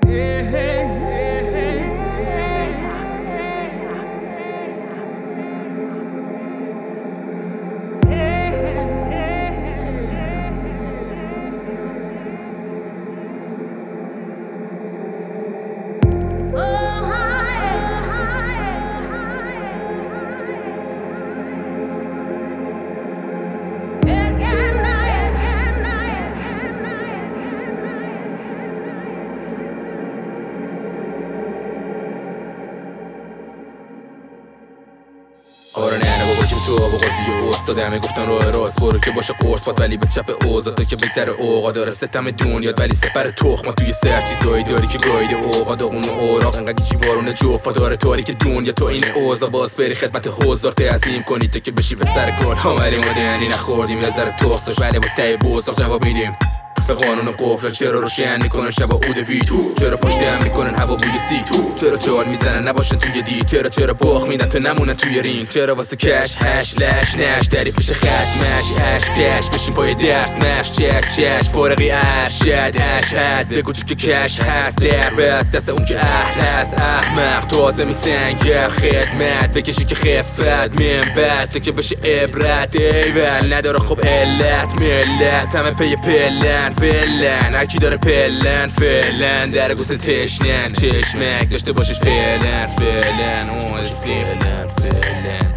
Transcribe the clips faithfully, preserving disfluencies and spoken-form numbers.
آره نه نه بابا که تو آب و قاضی استاده همه گفتن راه راست برو که باشه قرص پات ولی به چپ اوضاع تا که بگذره اوقا داره ستم دنیات ولی سپر تخم توی سر چیزایی داری که گایده اوقا داغون و اوراق انقدر جیوارونه جوفا داره تاریک دنیا تو این اوضاع باز بری خدمت حضار تعظیم کنی تا که بشی به سر کار آمدیم و دهنی نخوردیم یه ذره تخت داشت ولی با ته بزرگ جواب میدیم به قانون قفل چرا روشن میکنن شبا اود وید چرا پشت هم میکنن هوا بوی سید چرا چال میزنن نباشن توی دید چرا چرا باخ میدن تا نمونن توی رینگ چرا واسه کش هش لش نش دری پیش خش مش اش دش بشین پای درس مش چک چش فارقی اش شد اش هد بگو چی که کش هست در بست دست اون که اهل هست احمق تازه میسنگر خدمت بکشی که خفت من بعد که بشه عبرت ایول نداره خب علت ملت همه پی پلن فعلن هرکی داره پلن فعلن در گوست تشنن چشمک داشته باشش فعلن فعلن اونش فعلن فعلن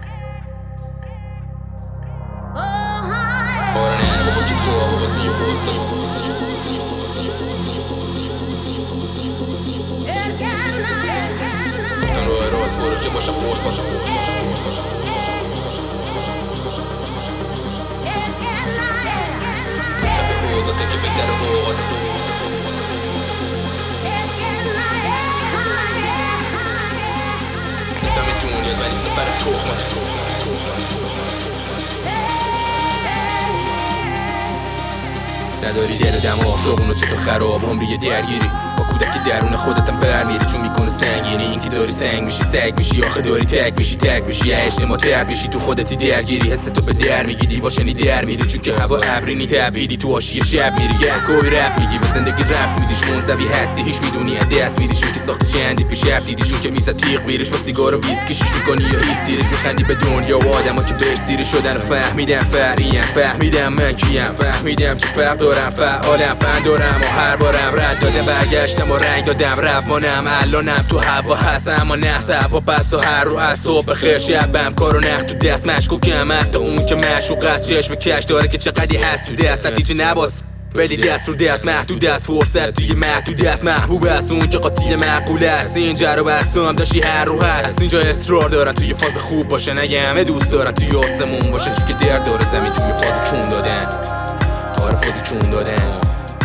آره نه بابا که تو آبا بازی یه بوست گفتن راه راست برو که باشم قرص باشم تا که بگذره اوقات ستم دنیات ولی سپر تخمت نداری دل دماغ داغونو چطور خراب عمری درگیری با کودک درون خودتم فر میری چون میکنه سنگینی این که داری سنگ میشی سگ میشی آخه داری تک میشی تک میشی اجتماع ترد میشی تو خودتی درگیری حس تو به در میگی دیواشنی در میری چون که هوا ابرینی تبعیدی تو آشی شب میری گهگاهی رپ میگی به زندگی رفت میدیش منزوی هستی هیچ میدونی دست میدیشون که ساخت چندی پیش رفت دیدیشون که میزد تیغ بیرش با سیگار و ویسکیش میکنی یا هیستریک میخندی به دنیا و آدما که بهش سیر شدن و فهمیدم فریم فهمیدم من کیم فهمیدم که فرق دارم فعالم فن دارم و هر بارم رد دادم برگشتم و رنگ دادم روانم الانم تو هوا هست اما نحس هوا پس و هر رو از صبح خیر شبم کار و نخ تو دست مشکوکم حتی اون که معشوق است چشم کش داره که چقدری هست تو دست نتیجه نباس ولی دست رو دست محدود است فرصت توی محدود است محبوب است اون که قاطی معقول است اینجا رو برسام داشتی هر رو هست اینجا اصرار دارن توی فاز خوب باشن اگه همه دوست دارن توی آسمون باشن چون که درد داره زمین توی فاز چون دادن تار فاز چون دادن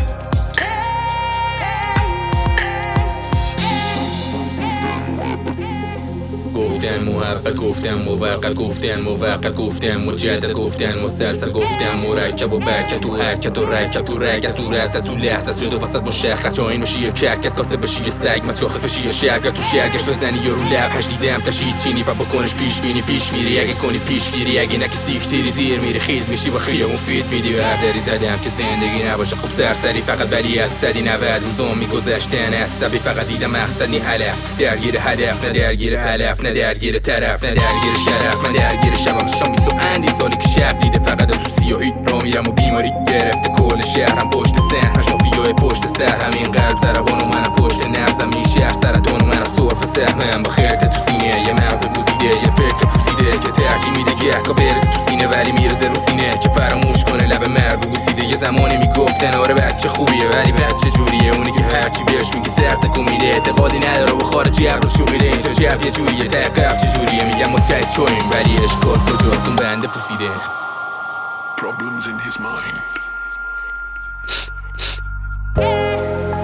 گفتن محقق گفتن موقت گفتن موقت گفتن مجدد گفتن مسلسل گفتن مرکب و برکت و حرکت و رکب تو رگ از دور از اون لحظه شد و وسط مشخص جاین بشی یا کرکس کاسه بشی یه سگ مس شاخص بشی یا شرگر تو شرگش بزنی یا رو لب هش دیدم تشید چینی و بکنش پیش بینی پیش میری اگه کنی پیش گیری اگه نکی سیک تیری زیر میری خیل میشی با خیابون فیت میدی و هردری زدم که زندگی نباشه خوب سرسری فقط ولی از صدی نود روزام میگذشتن عصبی فقط دیدم مقصدی علف درگیر هدف نه درگیر علف نه درگیر طرف نه درگیر شرف من درگیر شبم شام بیست و اندی سالی که شب دیده فقط تو سیاهی را میرم و بیماری گرفته کل شهرم پشت صحنش مافیای پشت سر همین قلب ضربان و منم پشت نبضم این شهر سرطان و منم سرف سهمم با خیرت تو سینه یه مغز گوزیده یه فکر پوسیده که ترجیح میده گهگا برسه تو سینه ولی میرزه رو سینه که فراموش کنه لب مرگ گوزیده یه زمانی میگفتن آره بچه خوبیه ولی بچه جوریه اونی که هرچی بهش میگی سر تکون میده اعتقادی نداره و خارجی ابرو چوبیده اینجا جو یه جوریه تقف چجوریه میگم متحد شویم ولی اشکال کجاست اون بنده پوسیده Problems in his mind.